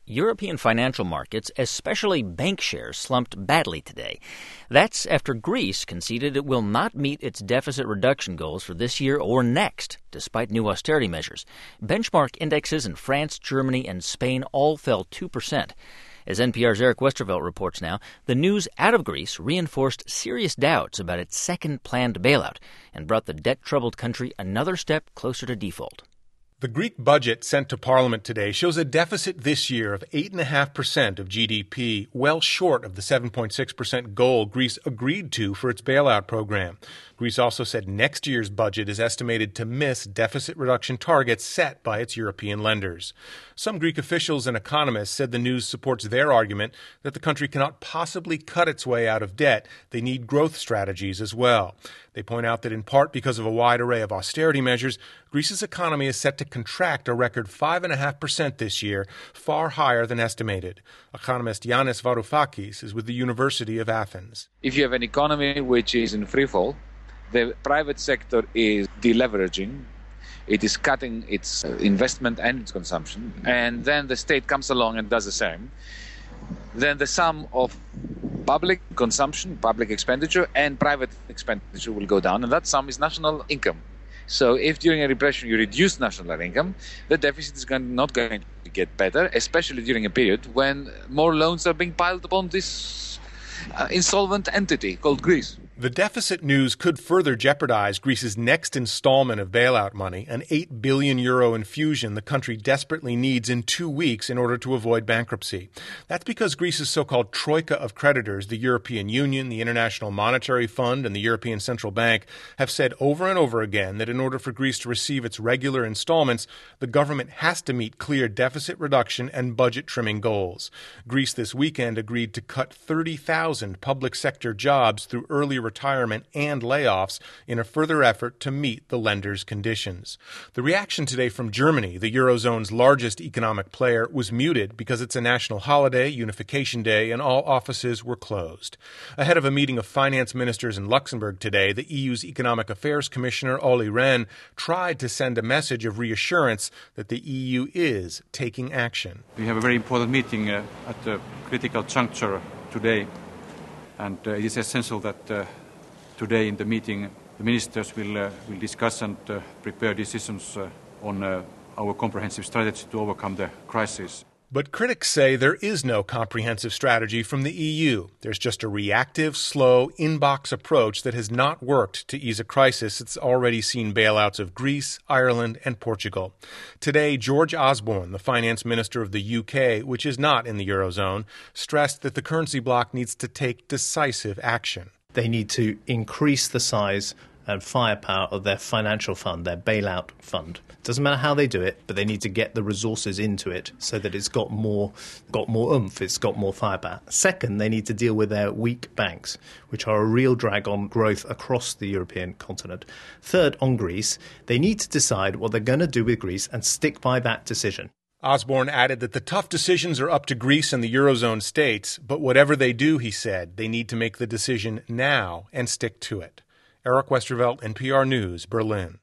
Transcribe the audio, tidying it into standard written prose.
European financial markets, especially bank shares, slumped badly today. That's after Greece conceded it will not meet its deficit reduction goals for this year or next, despite new austerity measures. Benchmark indexes in France, Germany, and Spain all fell 2%. As NPR's Eric Westervelt reports now, the news out of Greece reinforced serious doubts about its second planned bailout and brought the debt-troubled country another step closer to default. The Greek budget sent to Parliament today shows a deficit this year of 8.5% of GDP, well short of the 7.6% goal Greece agreed to for its bailout program. Greece also said next year's budget is estimated to miss deficit reduction targets set by its European lenders. Some Greek officials and economists said the news supports their argument that the country cannot possibly cut its way out of debt. They need growth strategies as well. They point out that in part because of a wide array of austerity measures, Greece's economy is set to contract a record 5.5% this year, far higher than estimated. Economist Yanis Varoufakis is with the University of Athens. If you have an economy which is in free fall, the private sector is deleveraging, it is cutting its investment and its consumption, and then the state comes along and does the same, then the sum of public consumption, public expenditure, and private expenditure will go down, and that sum is national income. So if during a repression you reduce national income, the deficit is not going to get better, especially during a period when more loans are being piled upon this insolvent entity called Greece. The deficit news could further jeopardize Greece's next installment of bailout money, an €8 billion infusion the country desperately needs in 2 weeks in order to avoid bankruptcy. That's because Greece's so-called troika of creditors, the European Union, the International Monetary Fund, and the European Central Bank, have said over and over again that in order for Greece to receive its regular installments, the government has to meet clear deficit reduction and budget trimming goals. Greece this weekend agreed to cut 30,000 public sector jobs through early retirement and layoffs in a further effort to meet the lenders' conditions. The reaction today from Germany, the Eurozone's largest economic player, was muted because it's a national holiday, Unification Day, and all offices were closed. Ahead of a meeting of finance ministers in Luxembourg today, the EU's Economic Affairs Commissioner Olli Rehn tried to send a message of reassurance that the EU is taking action. We have a very important meeting at a critical juncture today. And it is essential that today in the meeting the ministers will discuss and prepare decisions on our comprehensive strategy to overcome the crisis. But critics say there is no comprehensive strategy from the EU. There's just a reactive, slow, in-box approach that has not worked to ease a crisis that's already seen bailouts of Greece, Ireland, and Portugal. Today, George Osborne, the finance minister of the UK, which is not in the Eurozone, stressed that the currency bloc needs to take decisive action. They need to increase the size and firepower of their financial fund, their bailout fund. Doesn't matter how they do it, but they need to get the resources into it so that it's got more oomph, it's got more firepower. Second, they need to deal with their weak banks, which are a real drag on growth across the European continent. Third, on Greece, they need to decide what they're going to do with Greece and stick by that decision. Osborne added that the tough decisions are up to Greece and the Eurozone states, but whatever they do, he said, they need to make the decision now and stick to it. Eric Westervelt, NPR News, Berlin.